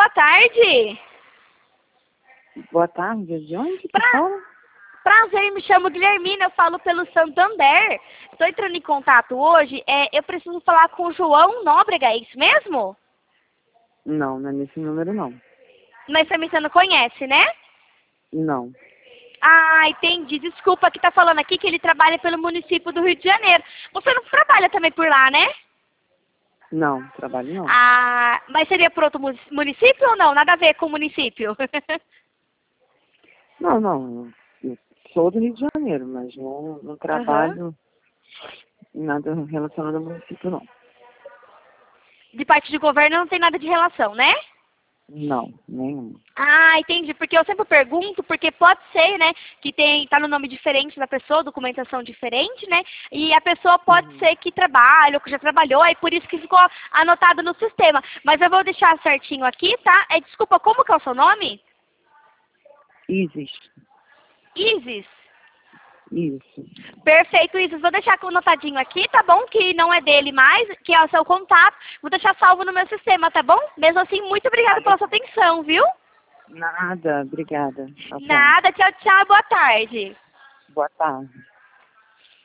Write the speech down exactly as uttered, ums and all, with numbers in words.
boa tarde. Boa tarde, de onde que Pra... fala? Prazer, me chamo Guilhermina, eu falo pelo Santander. Estou entrando em contato hoje, é, eu preciso falar com o João Nóbrega, é isso mesmo? Não, não é nesse número não. Mas também você não conhece, né? Não, Ah, entendi. Desculpa, que tá falando aqui que ele trabalha pelo município do Rio de Janeiro. Você não trabalha também por lá, né? não, trabalho não. Ah, mas seria por outro mu- município ou não? Nada a ver com o município. Não, não, eu sou do Rio de Janeiro, mas não, não Aham. trabalho em nada relacionado ao município não. De parte de governo não tem nada de relação, né? Não, nenhum. Ah, entendi. Porque eu sempre pergunto, porque pode ser, né, que tem, tá no nome diferente da pessoa, documentação diferente, né? E a pessoa pode Uhum. ser que trabalha ou que já trabalhou, aí por isso que ficou anotado no sistema. Mas eu vou deixar certinho aqui, tá? É, desculpa, como que é o seu nome? Isis, Isis. isso. Perfeito, Isis. Vou deixar anotadinho aqui, tá bom? Que não é dele mais, que é o seu contato. Vou deixar salvo no meu sistema, tá bom? Mesmo assim, muito Tá obrigada pela sua legal. atenção, viu? Nada, obrigada. Tchau, tchau. Nada, tchau, tchau, boa tarde. Boa tarde.